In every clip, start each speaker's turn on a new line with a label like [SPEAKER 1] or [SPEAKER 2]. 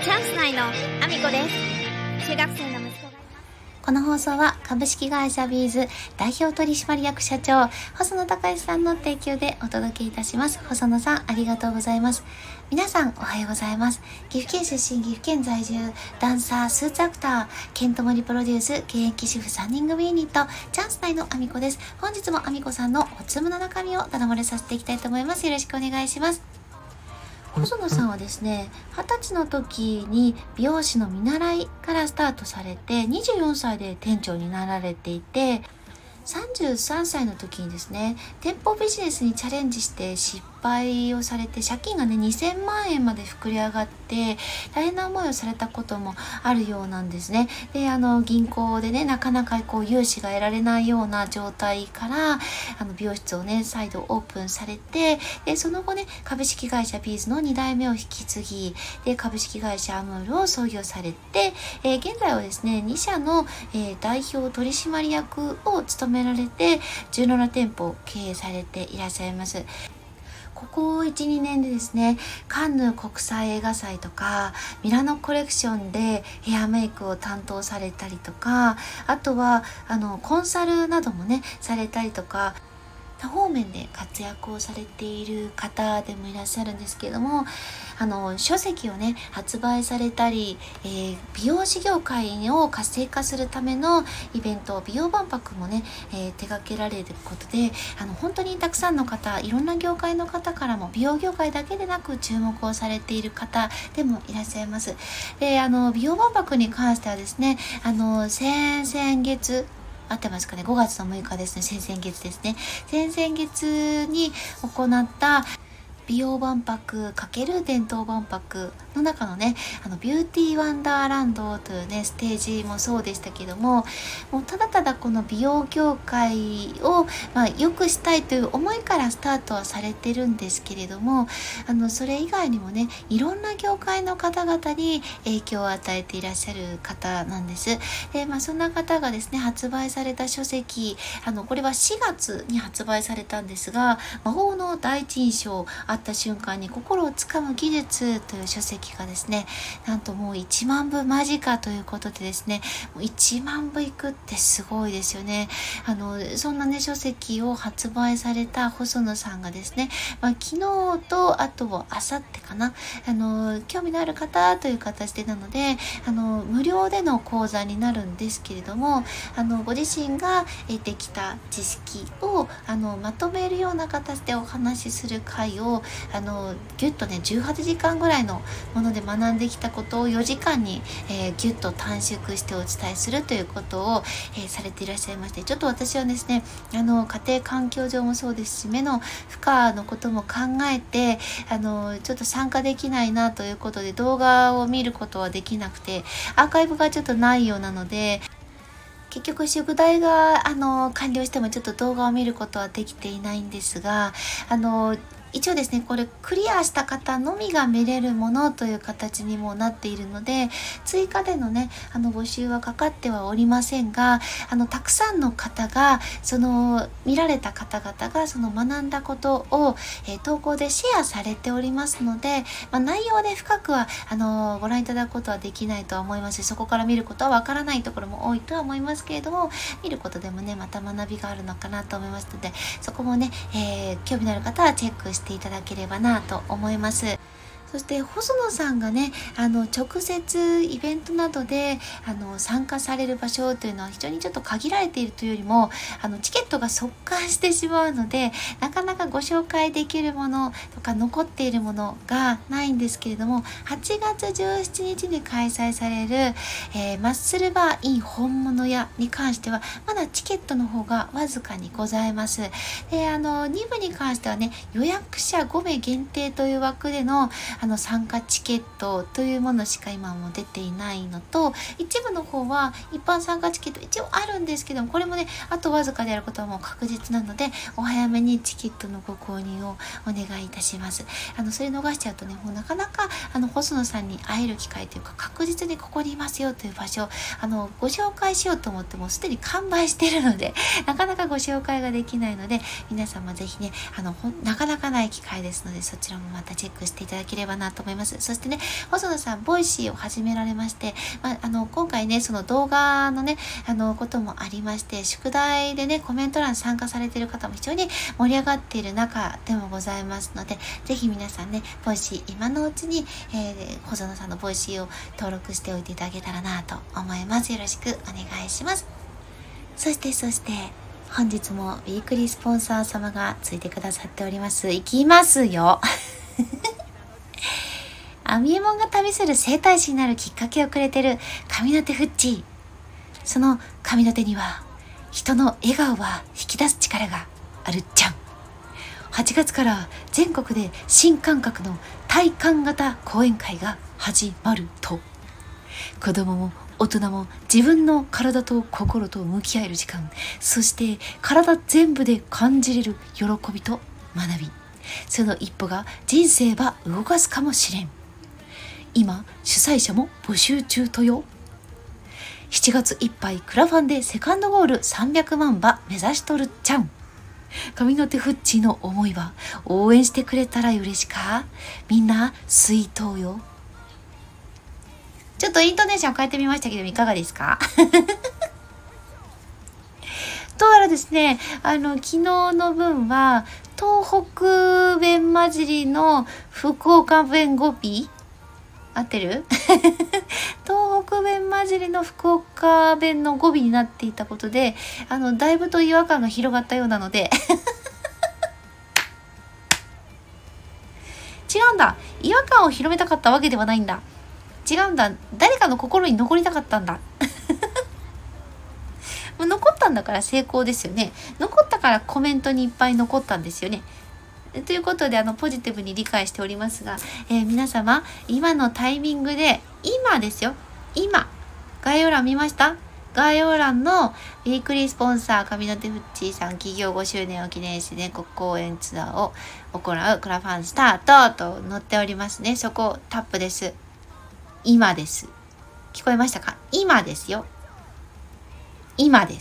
[SPEAKER 1] チャンス内のアミコです。中学生の息子がいます。
[SPEAKER 2] この放送は株式会社ビーズ代表取締役社長細野隆さんの提供でお届けいたします。細野さん、ありがとうございます。皆さんおはようございます。岐阜県出身、岐阜県在住、ダンサー、スーツアクター、ケントモリプロデュース、現役主婦3人組ユニット、チャンス内のアミコです。本日もアミコさんのおつむの中身をただ漏れさせていきたいと思います。よろしくお願いします。細野さんはですね、20歳の時に美容師の見習いからスタートされて、24歳で店長になられていて、33歳の時にですね、店舗ビジネスにチャレンジして失敗をされて、借金がね2000万円まで膨れ上がって大変な思いをされたこともあるようなんですね。で、銀行でねなかなか融資が得られないような状態から美容室をね再度オープンされて、でその後ね株式会社ビーズの2代目を引き継ぎ、で株式会社アムールを創業されて、現在はですね2社の、代表取締役を務められて17店舗を経営されていらっしゃいます。ここ 1,2 年でですね、カンヌ国際映画祭とかミラノコレクションでヘアメイクを担当されたりとか、あとはコンサルなどもねされたりとか、多方面で活躍をされている方でもいらっしゃるんですけれども、書籍をね発売されたり、美容師業界を活性化するためのイベント、美容万博もね、手掛けられることで、本当にたくさんの方、いろんな業界の方からも美容業界だけでなく注目をされている方でもいらっしゃいます。で、美容万博に関してはですね、先々月合ってますかね、5月の6日ですね、先々月ですね、先々月に行った美容万博×伝統万博の中のね、ビューティーワンダーランドというねステージもそうでしたけども、もうただただこの美容業界を、良くしたいという思いからスタートはされてるんですけれども、それ以外にもねいろんな業界の方々に影響を与えていらっしゃる方なんです。で、そんな方がですね発売された書籍、これは4月に発売されたんですが、魔法の第一印象、会った瞬間に心をつかむ技術という書籍がですね、なんともう1万部間近ということでですね、もう1万部いくってすごいですよね。そんなね書籍を発売された細野さんがですね、昨日とあと明後日かな、興味のある方という形でなので無料での講座になるんですけれども、ご自身が得てきた知識をまとめるような形でお話しする会をギュッとね18時間ぐらいのもので学んできたことを4時間に、ギュッと短縮してお伝えするということを、されていらっしゃいまして、ちょっと私はですね家庭環境上もそうですし、目の負荷のことも考えてちょっと参加できないなということで動画を見ることはできなくて、アーカイブがちょっとないようなので、結局宿題が完了してもちょっと動画を見ることはできていないんですが、一応ですねこれクリアした方のみが見れるものという形にもなっているので、追加でのね募集はかかってはおりませんが、たくさんの方が見られた方々がその学んだことを、投稿でシェアされておりますので、内容で深くはご覧いただくことはできないとは思いますし、そこから見ることはわからないところも多いとは思いますけれども、見ることでもねまた学びがあるのかなと思いますので、そこもね、興味のある方はチェックしていただければなと思います。そして細野さんがね直接イベントなどで参加される場所というのは非常にちょっと限られているというよりもチケットが即完してしまうので、なかなかご紹介できるものとか残っているものがないんですけれども、8月17日に開催される、マッスルバーイン本物屋に関してはまだチケットの方がわずかにございます。で2部に関してはね予約者5名限定という枠での参加チケットというものしか今も出ていないのと、一部の方は一般参加チケット一応あるんですけども、これもねあとわずかであることはもう確実なので、お早めにチケットのご購入をお願いいたします。それ逃しちゃうとねもうなかなか細野さんに会える機会というか、確実にここにいますよという場所ご紹介しようと思ってもすでに完売しているのでなかなかご紹介ができないので、皆様ぜひねなかなかない機会ですので、そちらもまたチェックしていただければばなと思います。そしてね、細野さん、ボイシーを始められまして、今回ね、その動画のね、こともありまして、宿題でね、コメント欄参加されている方も非常に盛り上がっている中でもございますので、ぜひ皆さんね、ボイシー今のうちに、細野さんのボイシーを登録しておいていただけたらなと思います。よろしくお願いします。そして本日もウィークリースポンサー様がついてくださっております。いきますよ。アミエモンが旅する整体師になるきっかけをくれてる神の手フッチー。その神の手には人の笑顔は引き出す力があるっちゃん。8月から全国で新感覚の体感型講演会が始まると、子供も大人も自分の体と心と向き合える時間、そして体全部で感じれる喜びと学び、その一歩が人生ば動かすかもしれん。今主催者も募集中とよ。7月いっぱいクラファンでセカンドゴール300万ば目指しとるっちゃん。神の手フッチーの思いは応援してくれたら嬉しか。みんな水筒よ。ちょっとイントネーション変えてみましたけどいかがですか？どうやらですね、昨日の分は東北弁混じりの福岡弁語尾合ってる？東北弁混じりの福岡弁の語尾になっていたことで、だいぶと違和感が広がったようなので違うんだ。違和感を広めたかったわけではないんだ。違うんだ。誰かの心に残りたかったんだ。もう残ったんだから成功ですよね。残ったからコメントにいっぱい残ったんですよね。ということでポジティブに理解しておりますが、皆様今のタイミングで今ですよ。今概要欄見ました？概要欄のウィークリースポンサー神の手フッチーさん企業5周年を記念して全国公演ツアーを行うクラファンスタートと載っておりますね。そこをタップです。今です。聞こえましたか？今ですよ。今です。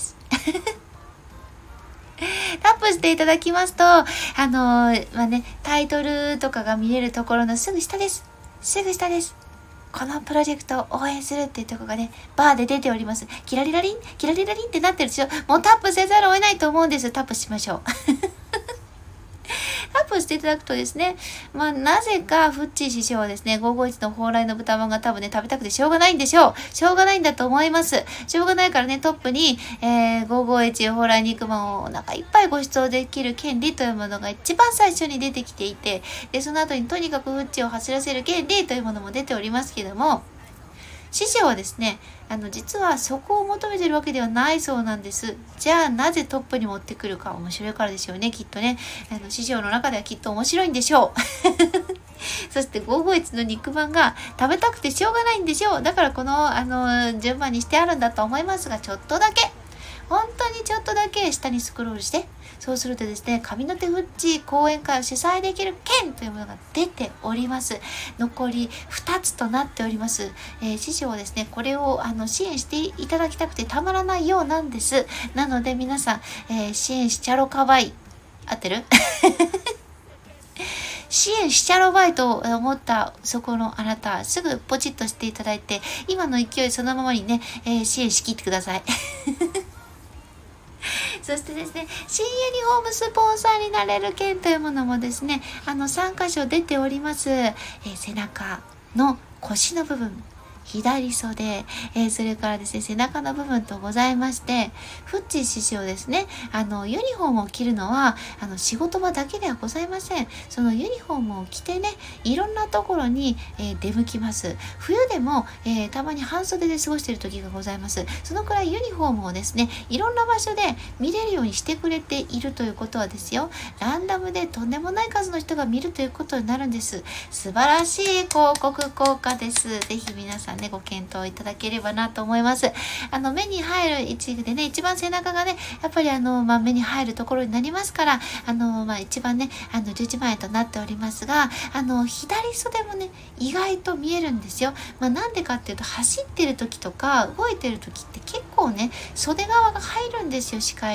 [SPEAKER 2] タップしていただきますと、タイトルとかが見れるところのすぐ下です。すぐ下です。このプロジェクトを応援するっていうところがね、バーで出ております。キラリラリン、キラリラリンってなってるでしょ。もうタップせざるを得ないと思うんです。タップしましょう。タップしていただくとですね、なぜかフッチー師匠はですね、551の蓬莱の豚まんが多分ね、食べたくてしょうがないんでしょう。しょうがないんだと思います。しょうがないからね、トップに、551蓬莱肉まんをお腹いっぱいご馳走できる権利というものが一番最初に出てきていて、で、その後にとにかくフッチーを走らせる権利というものも出ておりますけども、師匠はですね、実はそこを求めてるわけではないそうなんです。じゃあなぜトップに持ってくるか。面白いからでしょうね、きっとね。師匠の中ではきっと面白いんでしょう。そして551の肉まんが食べたくてしょうがないんでしょう。だからこの順番にしてあるんだと思いますが、ちょっとだけ本当にちょっとだけ下にスクロールして、そうするとですね、神の手フッチー講演会を主催できる券というものが出ております。残り2つとなっております。師匠はですね、これを支援していただきたくてたまらないようなんです。なので皆さん、支援しちゃろかわい。合ってる？支援しちゃろばいと思ったそこのあなた、すぐポチッとしていただいて、今の勢いそのままにね、支援しきってください。そしてですね、新ユニフォームスポンサーになれる券というものもですね、3箇所出ております。背中の腰の部分、左袖、それからですね、背中の部分とございまして、フッチー師匠ですね、ユニフォームを着るのは、仕事場だけではございません。そのユニフォームを着てね、いろんなところに、出向きます。冬でも、たまに半袖で過ごしている時がございます。そのくらいユニフォームをですね、いろんな場所で見れるようにしてくれているということはですよ、ランダムでとんでもない数の人が見るということになるんです。素晴らしい広告効果です。ぜひ皆さんね、ご検討いただければなと思います。目に入る位置でね、一番背中がね、やっぱり目に入るところになりますから、一番ね、11万円となっておりますが、左袖もね、意外と見えるんですよ。なんでかっていうと、走ってる時とか、動いてる時って結構ね、袖側が入るんですよ、視界に。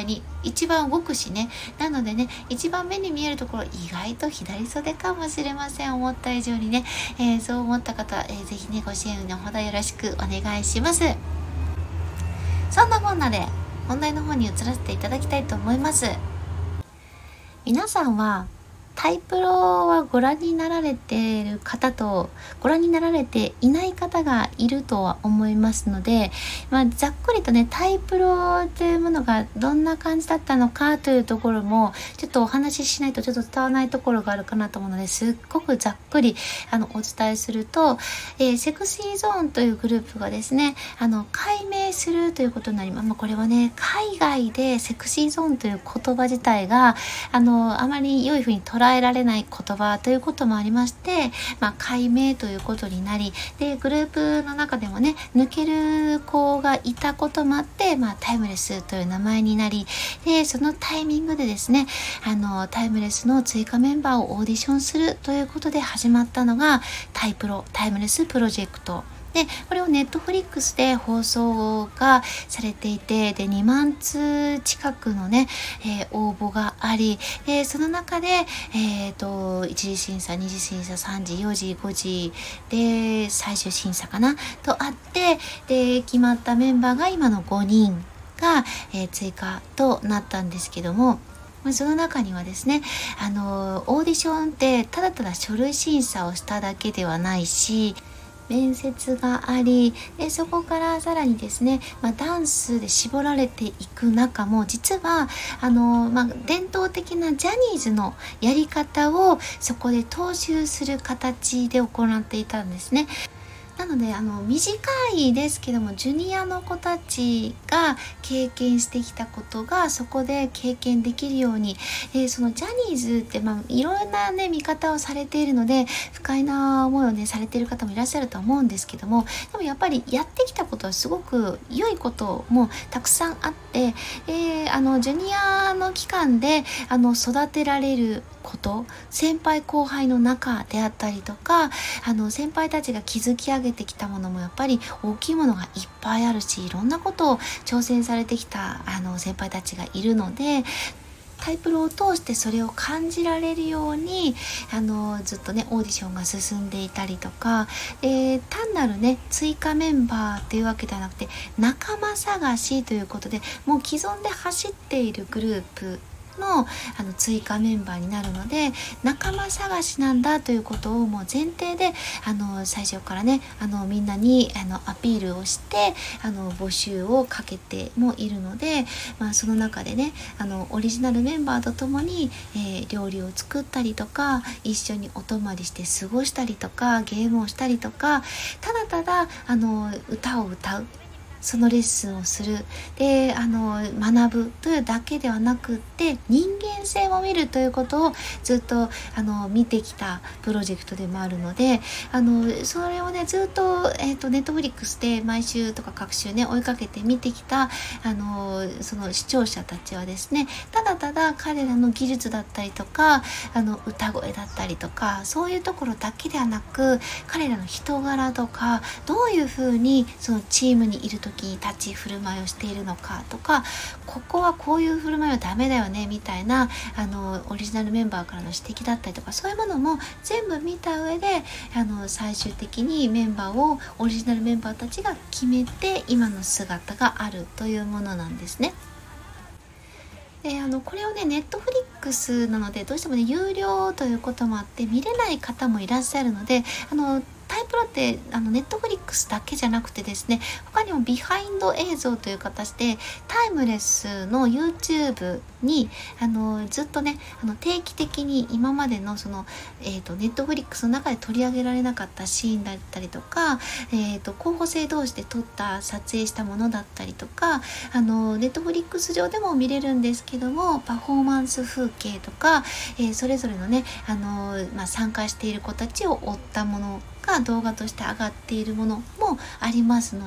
[SPEAKER 2] 一番動くしね。なのでね、一番目に見えるところ、意外と左袖かもしれません。思った以上にね、そう思った方は、ぜひね、ご支援のほどよろしくお願いします。そんなこんなで本題の方に移らせていただきたいと思います。皆さんはタイプロはご覧になられている方とご覧になられていない方がいるとは思いますので、ざっくりとね、タイプロというものがどんな感じだったのかというところもちょっとお話ししないとちょっと伝わらないところがあるかなと思うので、すっごくざっくりお伝えすると、セクシーゾーンというグループがですね、改名するということになります。これはね、海外でセクシーゾーンという言葉自体があまり良いふうに捉えられない言葉ということもありまして、改名ということになり、でグループの中でもね、抜ける子がいたこともあって、タイムレスという名前になり、でそのタイミングでですね、タイムレスの追加メンバーをオーディションするということで始まったのがタイムレスプロジェクトで、これをネットフリックスで放送がされていて、で2万通近くのね、応募があり、でその中で、1次審査、2次審査、3次、4次、5次で最終審査かなとあって、で決まったメンバーが今の5人が、追加となったんですけども、その中にはですね、オーディションってただただ書類審査をしただけではないし、面接があり、でそこからさらにですね、ダンスで絞られていく中も、実は伝統的なジャニーズのやり方をそこで踏襲する形で行っていたんですね。なので短いですけども、ジュニアの子たちが経験してきたことがそこで経験できるように、そのジャニーズっていろんなね見方をされているので、不快な思いをねされている方もいらっしゃると思うんですけども、でもやっぱりやってきたことはすごく良いこともたくさんあって、ジュニアの期間で育てられること、先輩後輩の仲であったりとか、先輩たちが築き上げてきたものもやっぱり大きいものがいっぱいあるし、いろんなことを挑戦されてきた先輩たちがいるので、タイプロを通してそれを感じられるようにずっとねオーディションが進んでいたりとか、単なるね追加メンバーというわけではなくて、仲間探しということで、もう既存で走っているグループの追加メンバーになるので、仲間探しなんだということをもう前提で最初からねみんなにアピールをして募集をかけてもいるので、その中でねオリジナルメンバーとともに、料理を作ったりとか、一緒にお泊まりして過ごしたりとか、ゲームをしたりとか、ただただ歌を歌う、そのレッスンをする、で学ぶというだけではなくって、人間性を見るということをずっと見てきたプロジェクトでもあるので、それをねずっと、ネットフリックスで毎週とか各週ね追いかけて見てきたその視聴者たちはですね、ただただ彼らの技術だったりとか歌声だったりとか、そういうところだけではなく、彼らの人柄とか、どういうふうにそのチームにいる時に立ち振る舞いをしているのかとか、ここはこういう振る舞いはダメだよねみたいなオリジナルメンバーからの指摘だったりとか、そういうものも全部見た上で最終的にメンバーをオリジナルメンバーたちが決めて今の姿があるというものなんですね。でこれをねネットフリックスなのでどうしてもね有料ということもあって見れない方もいらっしゃるので、タイプロってネットフリックスだけじゃなくてですね、他にもビハインド映像という形でタイムレスの YouTube にずっとね定期的に今までのその、ネットフリックスの中で取り上げられなかったシーンだったりとか、候補生同士で撮った撮影したものだったりとか、ネットフリックス上でも見れるんですけども、パフォーマンス風景とか、それぞれのね参加している子たちを追ったものが動画として上がっているものもありますので、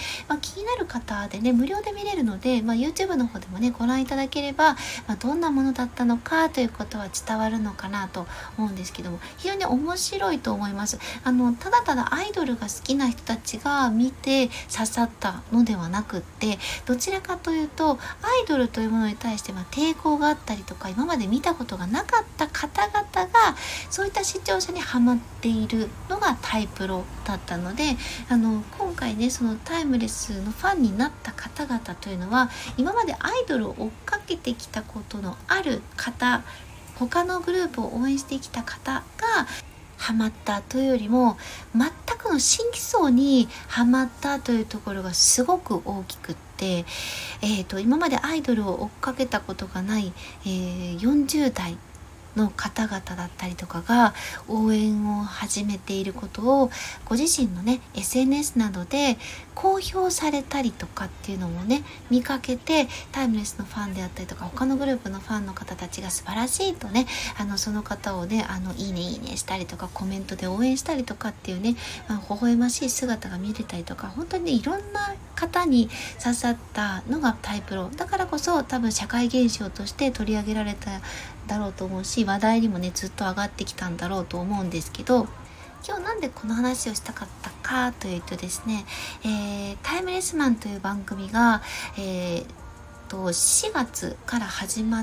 [SPEAKER 2] 気になる方でね無料で見れるので、YouTube の方でもねご覧いただければ、どんなものだったのかということは伝わるのかなと思うんですけども、非常に面白いと思います。ただただアイドルが好きな人たちが見て刺さったのではなくって、どちらかというとアイドルというものに対して抵抗があったりとか、今まで見たことがなかった方々がそういった視聴者にハマっているのがタイプロだったので、今回ねそのタイムレスのファンになった方々というのは、今までアイドルを追っかけてきたことのある方、他のグループを応援してきた方がハマったというよりも、全くの新規層にハマったというところがすごく大きくって、今までアイドルを追っかけたことがない、40代の方々だったりとかが応援を始めていることをご自身のね SNS などで公表されたりとかっていうのもね見かけて、タイムレスのファンであったりとか他のグループのファンの方たちが素晴らしいとねその方をねいいねいいねしたりとかコメントで応援したりとかっていうね、微笑ましい姿が見れたりとか、本当にねいろんな方に刺さったのがタイプロだからこそ、多分社会現象として取り上げられただろうと思うし、話題にもねずっと上がってきたんだろうと思うんですけど、今日なんでこの話をしたかったかというとですね、タイムレスマンという番組が、4月から始まって、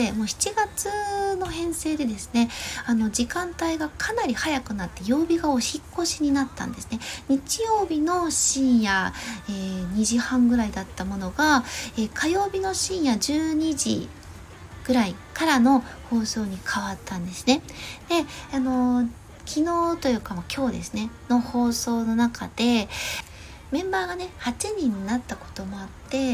[SPEAKER 2] もう7月の編成でですね、時間帯がかなり早くなって曜日がお引っ越しになったんですね。日曜日の深夜、2時半ぐらいだったものが、火曜日の深夜12時ぐらいからの放送に変わったんですね。で、昨日というか今日ですねの放送の中でメンバーがね8人になったこともあって、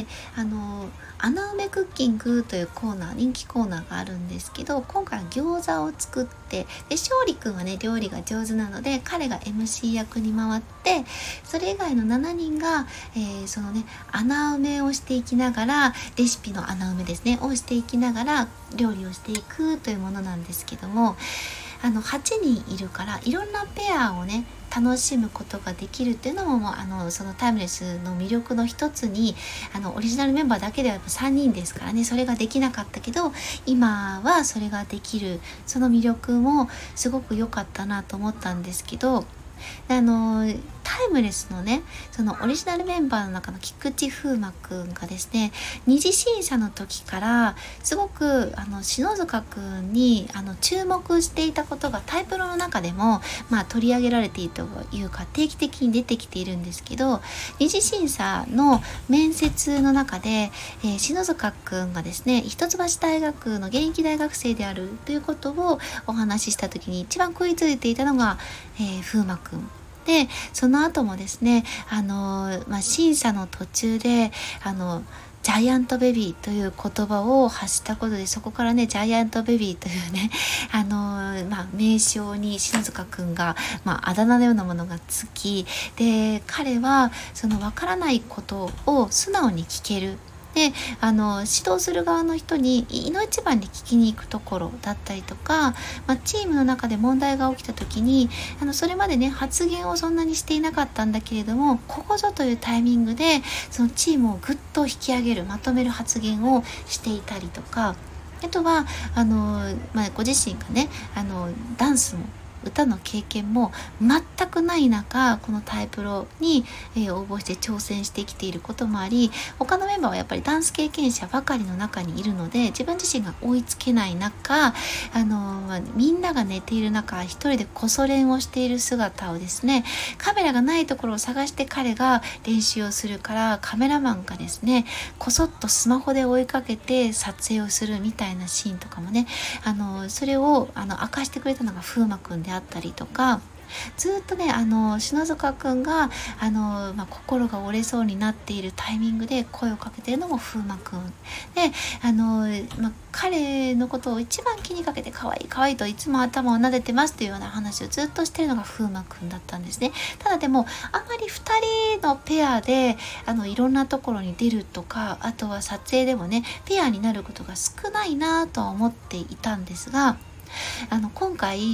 [SPEAKER 2] 穴埋めクッキングという人気コーナーがあるんですけど、今回は餃子を作って、で勝利くんはね料理が上手なので彼が MC 役に回って、それ以外の7人が、そのね穴埋めをしていきながら、レシピの穴埋めですねをしていきながら料理をしていくというものなんですけども、8人いるからいろんなペアをね楽しむことができるっていうのもそのタイムレスの魅力の一つに、オリジナルメンバーだけでは3人ですからね、それができなかったけど今はそれができる、その魅力もすごく良かったなと思ったんですけど、タイムレスのねそのオリジナルメンバーの中の菊池風磨くんがですね、二次審査の時からすごく篠塚くんに注目していたことがタイプロの中でも取り上げられているというか定期的に出てきているんですけど、二次審査の面接の中で、篠塚くんがですね一橋大学の現役大学生であるということをお話しした時に一番食いついていたのが、風磨くんで、その後もですね審査の途中でジャイアントベビーという言葉を発したことで、そこからねジャイアントベビーというね名称に篠塚くんがあだ名のようなものがつき、で彼はその分からないことを素直に聞ける、で指導する側の人にいの一番に聞きに行くところだったりとか、チームの中で問題が起きた時にそれまでね発言をそんなにしていなかったんだけれども、ここぞというタイミングでそのチームをぐっと引き上げるまとめる発言をしていたりとか、あとはご自身がねダンスも歌の経験も全くない中、このタイプロに、応募して挑戦してきていることもあり、他のメンバーはやっぱりダンス経験者ばかりの中にいるので、自分自身が追いつけない中、みんなが寝ている中一人でこそ練をしている姿をですね、カメラがないところを探して彼が練習をするから、カメラマンがですねこそっとスマホで追いかけて撮影をするみたいなシーンとかもね、それを明かしてくれたのが風磨くんであったりとか、ずっとね篠塚くんが心が折れそうになっているタイミングで声をかけているのも風磨くんで、彼のことを一番気にかけて可愛い可愛いといつも頭を撫でてますというような話をずっとしているのが風磨くんだったんですね。ただでもあまり2人のペアでいろんなところに出るとか、あとは撮影でもねペアになることが少ないなとは思っていたんですが、今回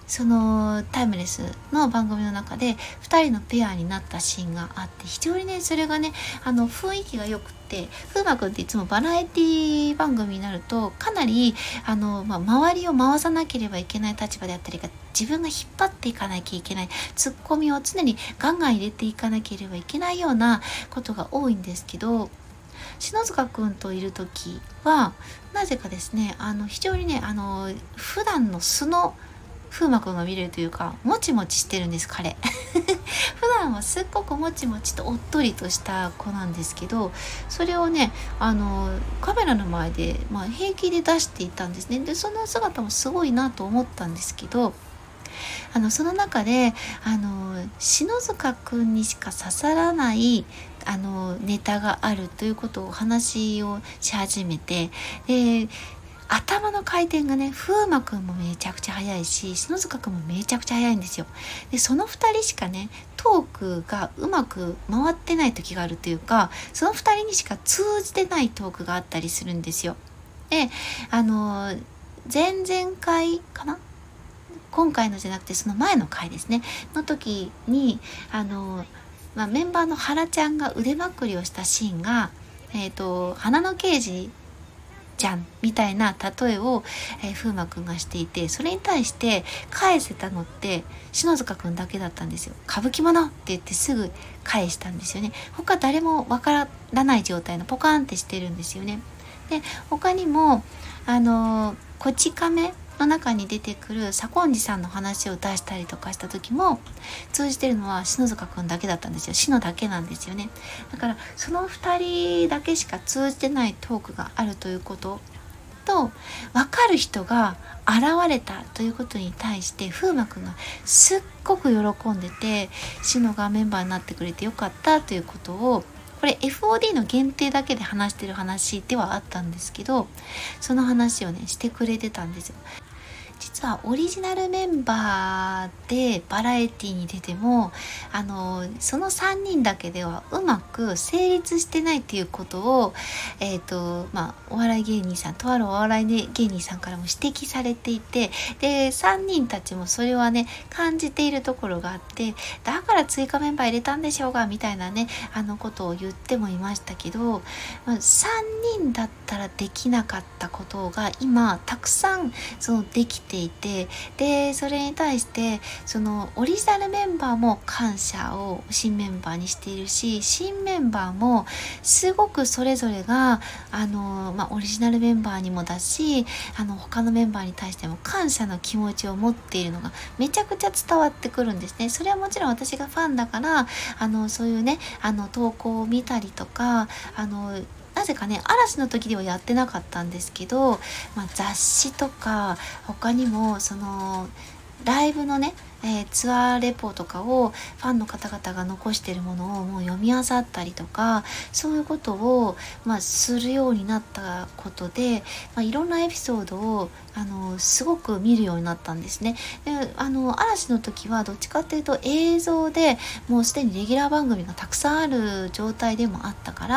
[SPEAKER 2] そのタイムレスの番組の中で2人のペアになったシーンがあって、非常にねそれがね雰囲気がよくて、風磨くんっていつもバラエティ番組になるとかなり周りを回さなければいけない立場であったりが、自分が引っ張っていかなきゃいけない、ツッコミを常にガンガン入れていかなければいけないようなことが多いんですけど、篠塚くんといる時はなぜかですね非常にね普段の素の風磨くんが見れるというか、もちもちしてるんです彼普段はすっごくもちもちとおっとりとした子なんですけど、それをねカメラの前で、平気で出していたんですね。でその姿もすごいなと思ったんですけど、その中で篠塚くんにしか刺さらないネタがあるということを話をし始めて、で頭の回転がね、風磨くんもめちゃくちゃ速いし、篠塚くんもめちゃくちゃ速いんですよ。でその2人しかねトークがうまく回ってない時があるというか、その2人にしか通じてないトークがあったりするんですよ。で前々回かな、今回のじゃなくてその前の回ですねの時にメンバーの原ちゃんが腕まくりをしたシーンが花の刑事じゃんみたいな例えを、風磨くんがしていて、それに対して返せたのって篠塚くんだけだったんですよ。歌舞伎者って言ってすぐ返したんですよね。他誰もわからない状態のポカーンってしてるんですよね。で他にもこち亀の中に出てくる左近次さんの話を出したりとかした時も通じてるのは篠塚くんだけだったんですよ。篠だけなんですよね。だからその2人だけしか通じてないトークがあるということと、分かる人が現れたということに対して風磨くんがすっごく喜んでて、篠がメンバーになってくれてよかったということを、これ FOD の限定だけで話してる話ではあったんですけど、その話をねしてくれてたんですよ。実はオリジナルメンバーでバラエティに出てもその3人だけではうまく成立してないっていうことをお笑い芸人さん、とあるお笑い芸人さんからも指摘されていて、で3人たちもそれはね感じているところがあって、だから追加メンバー入れたんでしょうがみたいなねことを言ってもいましたけど、3人だったらできなかったことが今たくさんできていて、でそれに対してそのオリジナルメンバーも感謝を新メンバーにしているし、新メンバーもすごくそれぞれがオリジナルメンバーにもだし他のメンバーに対しても感謝の気持ちを持っているのがめちゃくちゃ伝わってくるんですね。それはもちろん私がファンだからそういうね投稿を見たりとかなぜかね嵐の時ではやってなかったんですけど、雑誌とか他にもライブのね、ツアーレポとかをファンの方々が残しているものをもう読み漁ったりとか、そういうことを、するようになったことで、いろんなエピソードをすごく見るようになったんですね。で嵐の時はどっちかっていうと映像でもうすでにレギュラー番組がたくさんある状態でもあったから、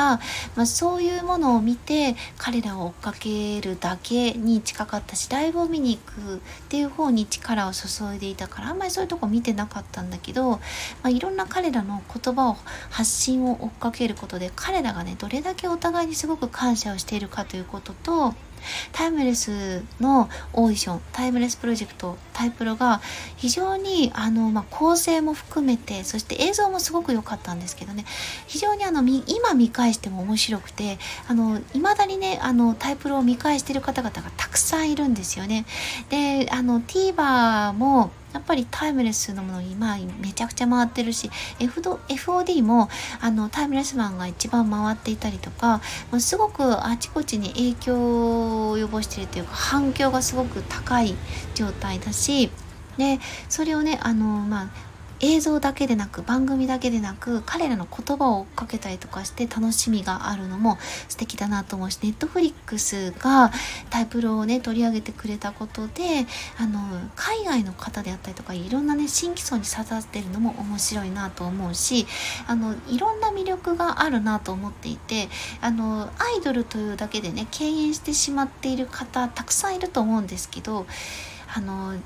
[SPEAKER 2] そういうものを見て彼らを追っかけるだけに近かったし、ライブを見に行くっていう方に力を注いでいたからあんまりそういうとこ見てなかったんだけど、いろんな彼らの言葉を発信を追っかけることで彼らがねどれだけお互いにすごく感謝をしているかということと、タイムレスのオーディション、タイムレスプロジェクトタイプロが非常に構成も含めて、そして映像もすごく良かったんですけどね、非常に今見返しても面白くて未だにねタイプロを見返している方々がたくさんいるんですよね。でTVer もやっぱりタイムレスのもの今めちゃくちゃ回ってるし、FOD もタイムレスマンが一番回っていたりとか、すごくあちこちに影響を及ぼしているというか反響がすごく高い状態だし、でそれをね映像だけでなく番組だけでなく彼らの言葉を追っかけたりとかして楽しみがあるのも素敵だなと思うし、ネットフリックスがタイプロをね取り上げてくれたことで海外の方であったりとかいろんなね新規層に刺さってるのも面白いなと思うし、いろんな魅力があるなと思っていて、アイドルというだけでね敬遠してしまっている方たくさんいると思うんですけど、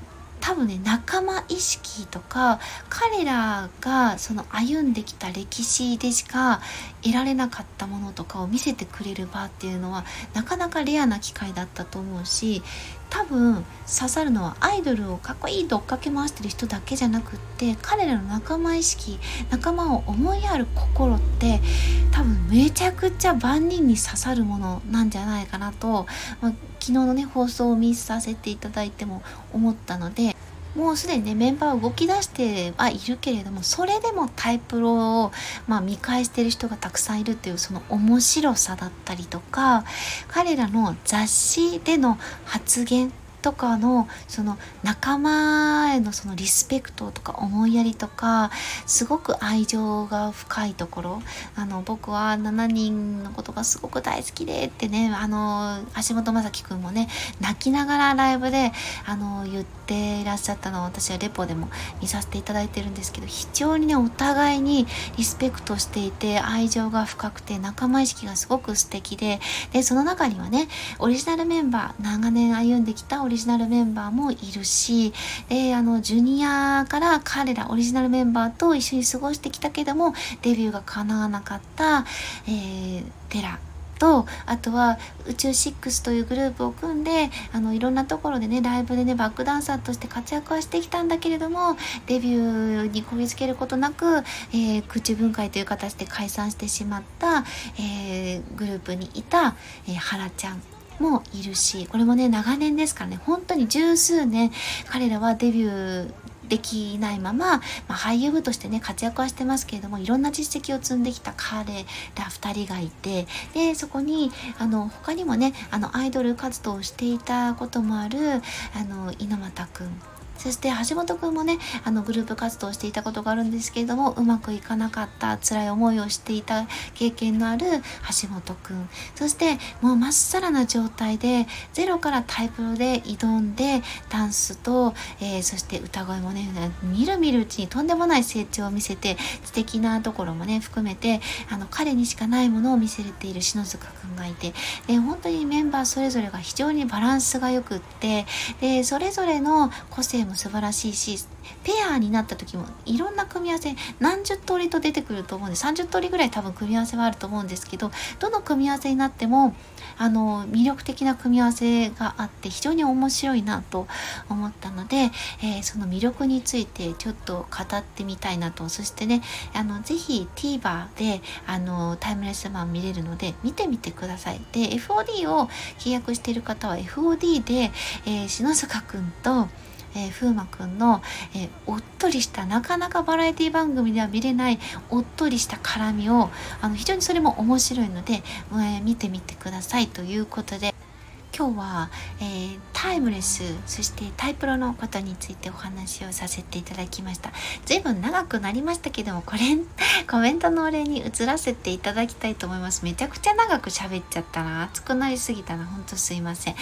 [SPEAKER 2] 多分ね、仲間意識とか彼らがその歩んできた歴史でしか得られなかったものとかを見せてくれる場っていうのはなかなかレアな機会だったと思うし、多分刺さるのはアイドルをかっこいいと追っかけ回してる人だけじゃなくって、彼らの仲間意識、仲間を思いやる心って多分めちゃくちゃ万人に刺さるものなんじゃないかなと、昨日のね放送を見させていただいても思ったので、もうすでにねメンバーは動き出してはいるけれども、それでもタイプロを、見返してる人がたくさんいるっていうその面白さだったりとか、彼らの雑誌での発言とかのその仲間へのそのリスペクトとか思いやりとか、すごく愛情が深いところ、僕は7人のことがすごく大好きでってね、橋本まさきくんもね泣きながらライブで言っていらっしゃったのを私はレポでも見させていただいてるんですけど、非常にねお互いにリスペクトしていて愛情が深くて仲間意識がすごく素敵で、その中にはねオリジナルメンバー、長年歩んできたオリジナルメンバーもいるし、ジュニアから彼らオリジナルメンバーと一緒に過ごしてきたけどもデビューが叶わなかった、テラと、あとは宇宙6というグループを組んでいろんなところでねライブでねバックダンサーとして活躍はしてきたんだけれども、デビューにこぎつけることなく、空中分解という形で解散してしまった、グループにいた、ハラちゃんもいるし、これもね長年ですからね、本当に十数年彼らはデビューできないまま、俳優部としてね活躍はしてますけれども、いろんな実績を積んできた彼ら2人がいて、でそこに他にもねアイドル活動をしていたこともある猪俣くん、そして橋本くんもねグループ活動をしていたことがあるんですけれども、うまくいかなかった辛い思いをしていた経験のある橋本くん、そしてもうまっさらな状態でゼロからタイプロで挑んでダンスと、そして歌声もねみるみるうちにとんでもない成長を見せて、素敵なところもね含めて彼にしかないものを見せれている篠塚くんがいて、で本当にメンバーそれぞれが非常にバランスがよくって、でそれぞれの個性も素晴らしいし、ペアになった時もいろんな組み合わせ何十通りと出てくると思うんで、30通りぐらい多分組み合わせはあると思うんですけど、どの組み合わせになっても魅力的な組み合わせがあって非常に面白いなと思ったので、その魅力についてちょっと語ってみたいなと。そしてねぜひ TVer でタイムレスマン見れるので見てみてください。で FOD を契約している方は FOD で、篠塚くんと風磨くんの、おっとりしたなかなかバラエティ番組では見れないおっとりした絡みを非常にそれも面白いので、見てみてくださいということで、今日は、タイムレスそしてタイプロのことについてお話をさせていただきました。随分長くなりましたけども、これコメントのお礼に移らせていただきたいと思います。めちゃくちゃ長く喋っちゃったな、熱くなりすぎたな、ほんとすいません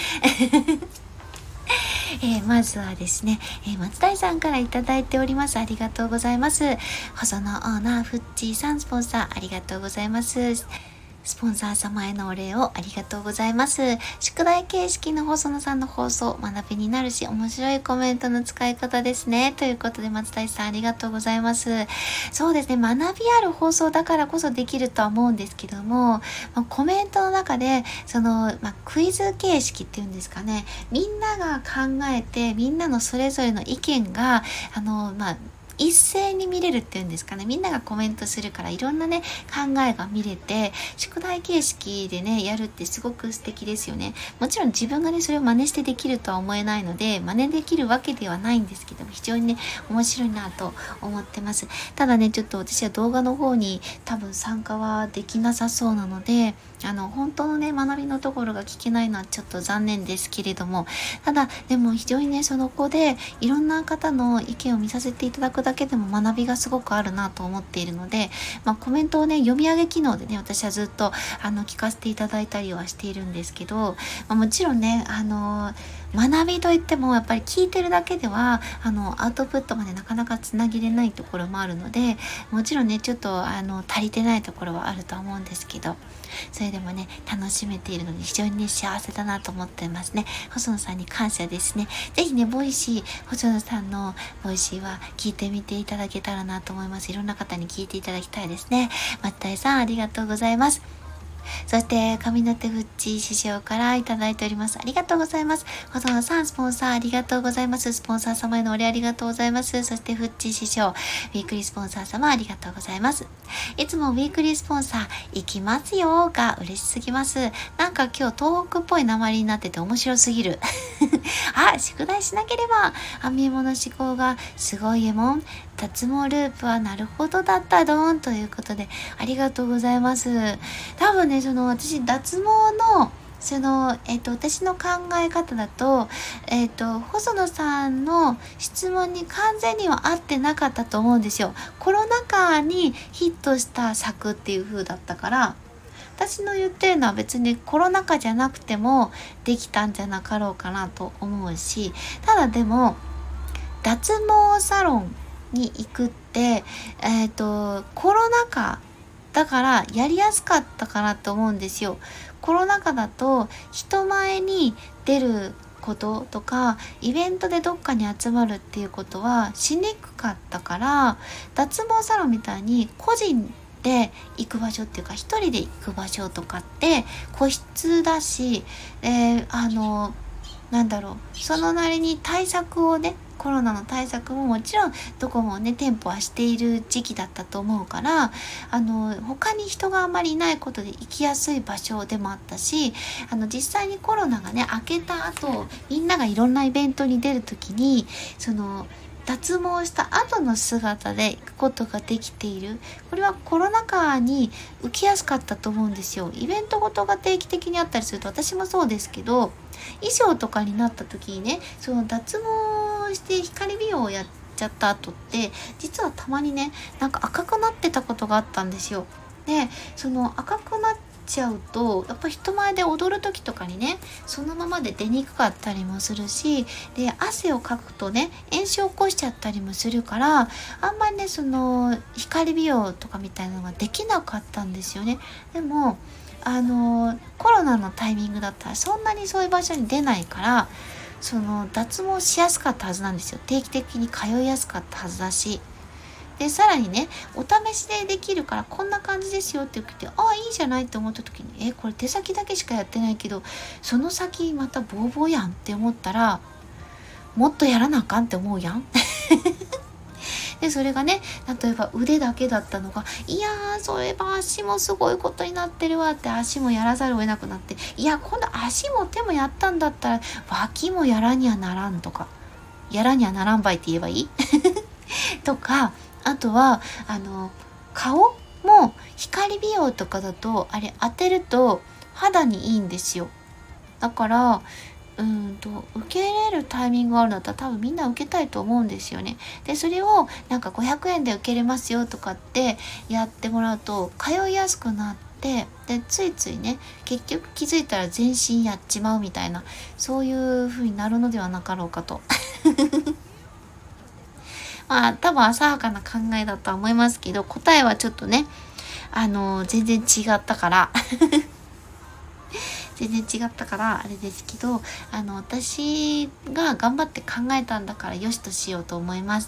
[SPEAKER 2] まずはですね、松谷さんからいただいております。ありがとうございます。細野オーナーフッチーさん、スポンサーありがとうございます。スポンサー様へのお礼をありがとうございます。宿題形式の細野さんの放送、学びになるし面白いコメントの使い方ですね。ということで松谷さんありがとうございます。そうですね、学びある放送だからこそできるとは思うんですけども、コメントの中でクイズ形式っていうんですかね、みんなが考えてみんなのそれぞれの意見が一斉に見れるっていうんですかね、みんながコメントするからいろんなね考えが見れて、宿題形式でねやるってすごく素敵ですよね。もちろん自分がねそれを真似してできるとは思えないので真似できるわけではないんですけども、非常にね面白いなと思ってます。ただねちょっと私は動画の方に多分参加はできなさそうなので、本当のね学びのところが聞けないのはちょっと残念ですけれども、ただでも非常にねその子でいろんな方の意見を見させていただくだけでも学びがすごくあるなと思っているので、コメントをね読み上げ機能でね私はずっと聞かせていただいたりはしているんですけど、もちろんね学びといってもやっぱり聞いてるだけではアウトプットまでなかなかつなげれないところもあるので、もちろんねちょっと足りてないところはあると思うんですけど、それでもね楽しめているので非常にね幸せだなと思ってますね。細野さんに感謝ですね。ぜひねボイシー、細野さんのボイシーは聞いてみていただけたらなと思います。いろんな方に聞いていただきたいですね。松田さんありがとうございます。そして上の手フッチ師匠からいただいております。ありがとうございます。細野さんスポンサーありがとうございます。スポンサー様へのお礼ありがとうございます。そしてフッチ師匠ウィークリースポンサー様ありがとうございます。いつもウィークリースポンサー行きますよが嬉しすぎます。なんか今日東北っぽい訛りになってて面白すぎるあ、宿題しなければアミエモの思考がすごいエモン脱毛ループはなるほどだったどんということでありがとうございます。多分ね私脱毛の私の考え方だと細野さんの質問に完全には合ってなかったと思うんですよ。コロナ禍にヒットした作っていう風だったから、私の言ってるのは別にコロナ禍じゃなくてもできたんじゃなかろうかなと思うし、ただでも脱毛サロンに行くってコロナ禍だからやりやすかったかなと思うんですよ。コロナ禍だと人前に出ることとかイベントでどっかに集まるっていうことはしにくかったから、脱毛サロンみたいに個人で行く場所っていうか一人で行く場所とかって個室だし、そのなりに対策をね、コロナの対策ももちろんどこもね店舗はしている時期だったと思うから、他に人があまりいないことで行きやすい場所でもあったし、実際にコロナがね明けた後みんながいろんなイベントに出るときに脱毛した後の姿で行くことができている。これはコロナ禍に受けやすかったと思うんですよ。イベントごとが定期的にあったりすると、私もそうですけど、衣装とかになった時にね、脱毛して光美容をやっちゃった後って、実はたまにね、なんか赤くなってたことがあったんですよ。で、赤くなっちゃうとやっぱ人前で踊る時とかにねそのままで出にくかったりもするし、で汗をかくとね炎症を起こしちゃったりもするから、あんまりね光美容とかみたいなのができなかったんですよね。でもコロナのタイミングだったらそんなにそういう場所に出ないから、脱毛しやすかったはずなんですよ。定期的に通いやすかったはずだし、でさらにねお試しでできるからこんな感じですよって言って、ああいいじゃないって思った時に、これ手先だけしかやってないけどその先またボーボーやんって思ったら、もっとやらなあかんって思うやんでそれがね例えば腕だけだったのが、いやーそういえば足もすごいことになってるわって、足もやらざるを得なくなって、いや今度足も手もやったんだったら脇もやらにはならんとか、やらにはならんばいって言えばいいとか、あとは顔も光美容とかだとあれ当てると肌にいいんですよ。だから受け入れるタイミングがあるんだったら多分みんな受けたいと思うんですよね。でそれをなんか500円で受けれますよとかってやってもらうと通いやすくなって、でついついね結局気づいたら全身やっちまうみたいな、そういう風になるのではなかろうかとまあ多分浅はかな考えだとは思いますけど、答えはちょっとね全然違ったから全然違ったからあれですけど、私が頑張って考えたんだからよしとしようと思います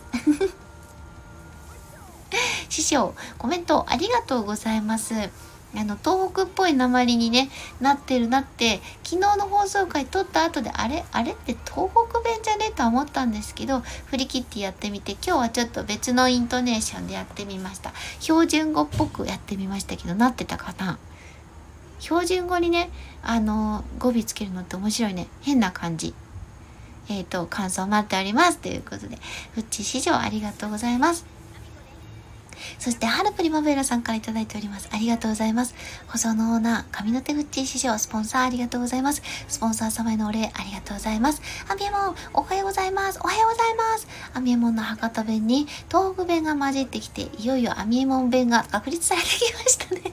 [SPEAKER 2] 師匠コメントありがとうございます。東北っぽい訛りにねなってるなって昨日の放送回撮った後であれって東北弁じゃねえとは思ったんですけど、振り切ってやってみて今日はちょっと別のイントネーションでやってみました。標準語っぽくやってみましたけど、なってたかな。標準語にね語尾つけるのって面白いね。変な感じ。感想待っておりますということで、フッチ師匠ありがとうございます。そしてハルプリマベーラさんからいただいております。ありがとうございます。放送のオーナー神の手フッチ師匠スポンサーありがとうございます。スポンサー様へのお礼ありがとうございます。アミエモンおはようございます。おはようございます。アミエモンの博多弁に東北弁が混じってきて、いよいよアミエモン弁が確立されてきましたね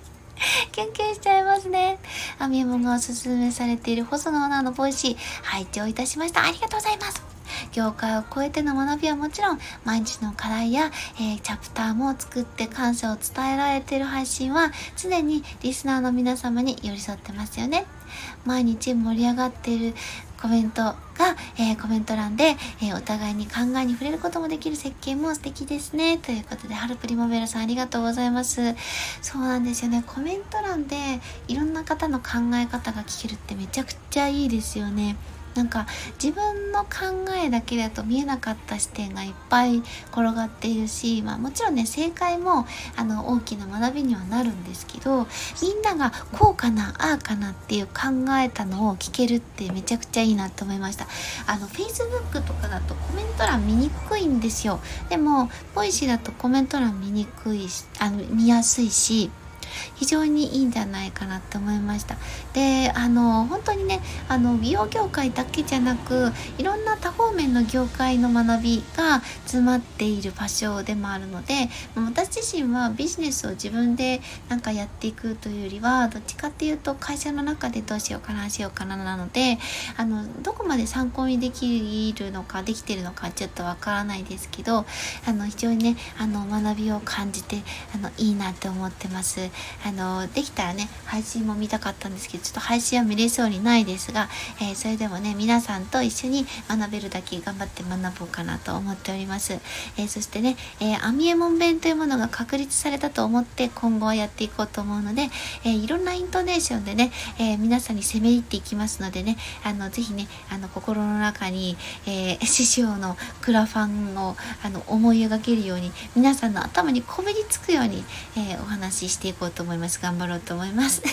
[SPEAKER 2] キュンキュンしちゃいますね。あみえもんがおすすめされている細野アナのボイシー、拝聴いたしました。ありがとうございます。業界を超えての学びはもちろん、毎日の課題や、チャプターも作って感謝を伝えられている配信は、常にリスナーの皆様に寄り添ってますよね。毎日盛り上がっているコメントが、コメント欄で、お互いに考えに触れることもできる設計も素敵ですね。ということで、ハルプリマベラさんありがとうございます。そうなんですよね。コメント欄でいろんな方の考え方が聞けるってめちゃくちゃいいですよね。なんか自分の考えだけだと見えなかった視点がいっぱい転がっているし、もちろんね、正解も大きな学びにはなるんですけど、みんながこうかなああかなっていう考えたのを聞けるってめちゃくちゃいいなと思いました。Facebook とかだとコメント欄見にくいんですよ。でもボイシーだとコメント欄見にくいし、見やすいし、非常にいいんじゃないかなって思いました。で、本当にね、美容業界だけじゃなく、いろんな多方面の業界の学びが詰まっている場所でもあるので、私自身はビジネスを自分でなんかやっていくというよりは、どっちかっていうと会社の中でどうしようかなしようかななので、どこまで参考にできるのかできてるのかちょっとわからないですけど、非常にね、学びを感じていいなって思ってます。できたらね、配信も見たかったんですけど、ちょっと配信は見れそうにないですが、それでもね、皆さんと一緒に学べるだけ頑張って学ぼうかなと思っております。そしてね、アミエモン弁というものが確立されたと思って今後はやっていこうと思うので、いろんなイントネーションでね、皆さんに攻め入っていきますのでね、ぜひね、心の中に、師匠のクラファンを思い描けるように、皆さんの頭にこびりつくように、お話ししていこうと思います。頑張ろうと思います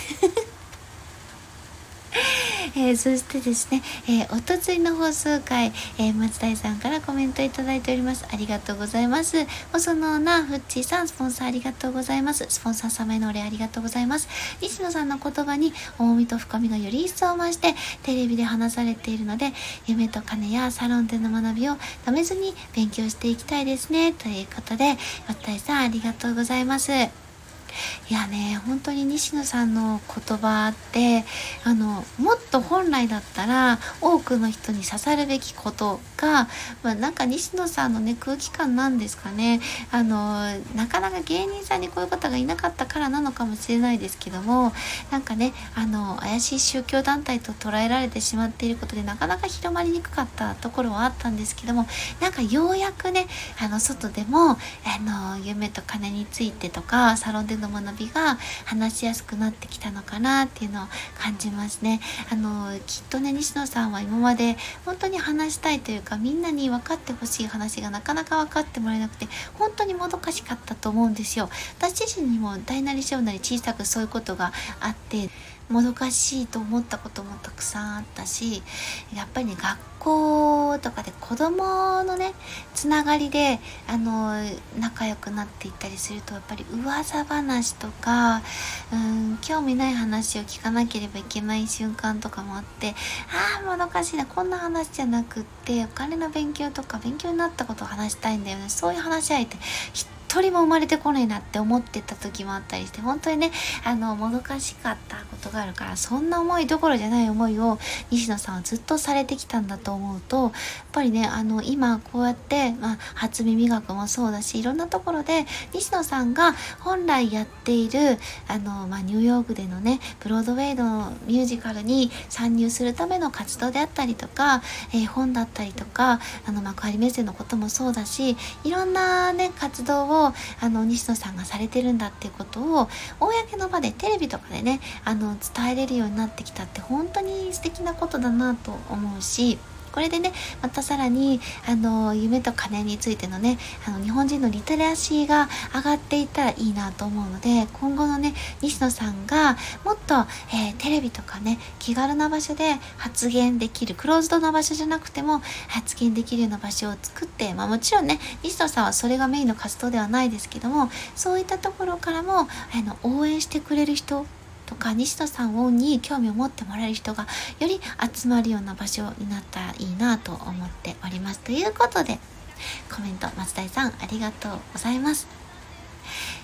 [SPEAKER 2] そしてですね、おとついの放送回、松田さんからコメントいただいております。ありがとうございます。細野なふっちーさん、スポンサーありがとうございます。スポンサー様へのお礼ありがとうございます。西野さんの言葉に重みと深みがより一層増してテレビで話されているので、夢と金やサロンでの学びをためずに勉強していきたいですね。ということで、松田さんありがとうございます。いやね、本当に西野さんの言葉ってもっと本来だったら多くの人に刺さるべきことが、なんか西野さんのね、空気感なんですかね。なかなか芸人さんにこういう方がいなかったからなのかもしれないですけども、なんかね、怪しい宗教団体と捉えられてしまっていることでなかなか広まりにくかったところはあったんですけども、なんかようやくね、外でも夢と金についてとかサロンでの学びが話しやすくなってきたのかなっていうのを感じますね。きっとね、西野さんは今まで本当に話したいというか、みんなに分かってほしい話がなかなか分かってもらえなくて、本当にもどかしかったと思うんですよ。私自身にも大なり小なり小さくそういうことがあって、もどかしいと思ったこともたくさんあったし、やっぱりね、学校とかで子供のね、つながりで仲良くなっていったりすると、やっぱり噂話とか興味ない話を聞かなければいけない瞬間とかもあって、もどかしいな、こんな話じゃなくって、お金の勉強とか勉強になったことを話したいんだよね、そういう話し相手一人も生まれてこないなって思ってた時もあったりして、本当にね、もどかしかったことがあるから、そんな思いどころじゃない思いを西野さんはずっとされてきたんだと思うと、やっぱりね、今こうやって、初耳学もそうだし、いろんなところで西野さんが本来やっているニューヨークでのね、ブロードウェイのミュージカルに参入するための活動であったりとか、本だったりとか、幕張メッセのこともそうだし、いろんなね、活動を西野さんがされてるんだっていうことを公の場でテレビとかでね、伝えれるようになってきたって本当に素敵なことだなと思うし、これでね、またさらに夢と金についてのね、日本人のリテラシーが上がっていったらいいなと思うので、今後のね、西野さんがもっと、テレビとかね、気軽な場所で発言できる、クローズドな場所じゃなくても発言できるような場所を作って、もちろんね、西野さんはそれがメインの活動ではないですけども、そういったところからも応援してくれる人とか、西野さんに興味を持ってもらえる人がより集まるような場所になったらいいなと思っております。ということで、コメント松田さんありがとうございます。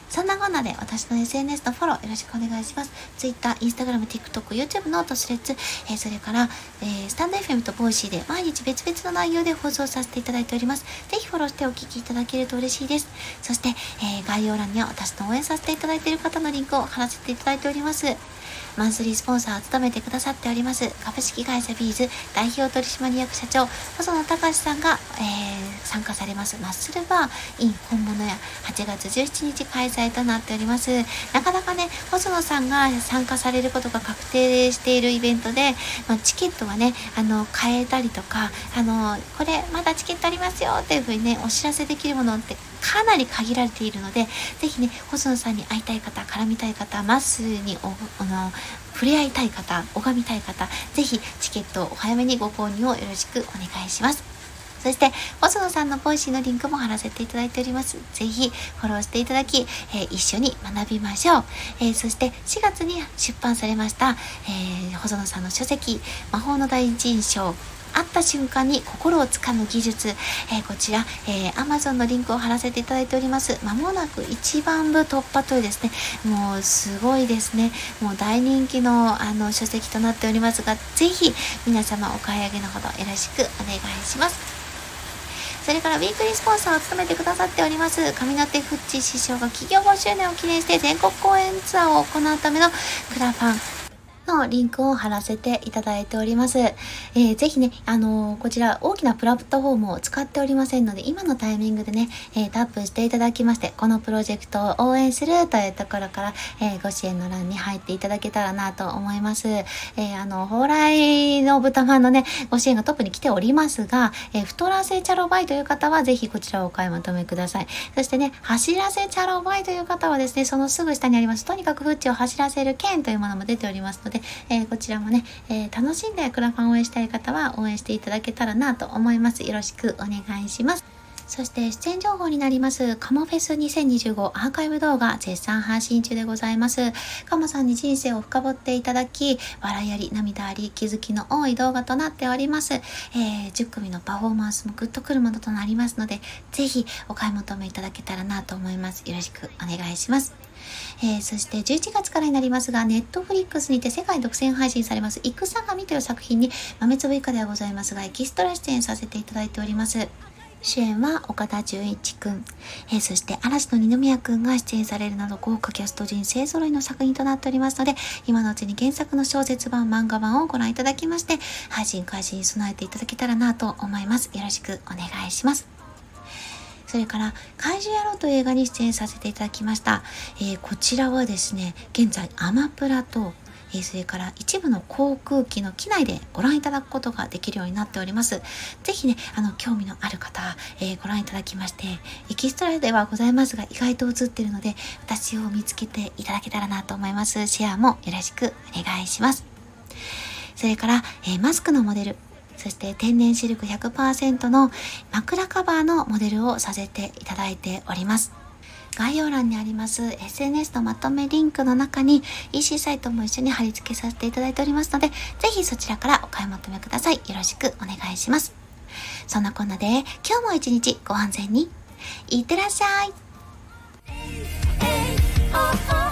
[SPEAKER 2] そんなこんなで私の SNS のフォローよろしくお願いします。Twitter、Instagram、TikTok、YouTube、ノート、スレッズ、それから、スタンド FM とボイシーで毎日別々の内容で放送させていただいております。ぜひフォローしてお聞きいただけると嬉しいです。そして、概要欄には私の応援させていただいている方のリンクを貼らせていただいております。マンスリースポンサーを務めてくださっております株式会社ビーズ代表取締役社長細野隆さんが、参加されますマッスルバー in 本物や8月17日開催となっております。なかなかね細野さんが参加されることが確定しているイベントで、チケットがね買えたりとかこれまだチケットありますよっていう風にねお知らせできるものってかなり限られているので、ぜひね細野さんに会いたい方、絡みたい方、マッスルに触れ合いたい方、拝みたい方、ぜひチケットをお早めにご購入をよろしくお願いします。そして細野さんのボイシーのリンクも貼らせていただいております。ぜひフォローしていただき、一緒に学びましょう。そして4月に出版されました、細野さんの書籍魔法の第一印象会った瞬間に心をつかむ技術、こちら、Amazon のリンクを貼らせていただいております。まもなく1万部突破というですね、もうすごいですね。もう大人気の書籍となっておりますが、ぜひ皆様お買い上げのほどよろしくお願いします。それからウィークリースポンサーを務めてくださっております上野手フッチ師匠が企業5周年を記念して全国公演ツアーを行うためのクラファンのリンクを貼らせていただいております。ぜひね、こちら大きなプラットフォームを使っておりませんので、今のタイミングでね、タップしていただきまして、このプロジェクトを応援するというところから、ご支援の欄に入っていただけたらなと思います。蓬莱の豚まんのね、ご支援がトップに来ておりますが、太らせチャロバイという方は、ぜひこちらをお買い求めください。そしてね、走らせチャロバイという方はですね、そのすぐ下にあります、とにかくフッチを走らせる券というものも出ておりますので、こちらもね、楽しんでクラファン応援したい方は応援していただけたらなと思います。よろしくお願いします。そして出演情報になりますカモフェス2025アーカイブ動画絶賛配信中でございます。カモさんに人生を深掘っていただき、笑いあり涙あり気づきの多い動画となっております。10組のパフォーマンスもグッとくるものとなりますので、ぜひお買い求めいただけたらなと思います。よろしくお願いします。そして11月からになりますが、ネットフリックスにて世界独占配信されます戦神という作品に豆粒以下ではございますがエキストラ出演させていただいております。主演は岡田准一くん、そして嵐の二宮くんが出演されるなど豪華キャスト陣勢揃いの作品となっておりますので、今のうちに原作の小説版漫画版をご覧いただきまして、配信開始に備えていただけたらなと思います。よろしくお願いします。それから怪獣野郎という映画に出演させていただきました。こちらはですね、現在アマプラとそれから一部の航空機の機内でご覧いただくことができるようになっております。ぜひね、興味のある方、ご覧いただきまして、エキストラではございますが意外と映っているので、私を見つけていただけたらなと思います。シェアもよろしくお願いします。それから、マスクのモデル、そして天然シルク 100% の枕カバーのモデルをさせていただいております。概要欄にあります SNS のまとめリンクの中に EC サイトも一緒に貼り付けさせていただいておりますので、ぜひそちらからお買い求めください。よろしくお願いします。そんなこんなで今日も一日ご安全にいってらっしゃい。